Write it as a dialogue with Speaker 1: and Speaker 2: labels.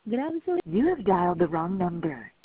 Speaker 1: Grabe, sorry.
Speaker 2: You have dialed the wrong number.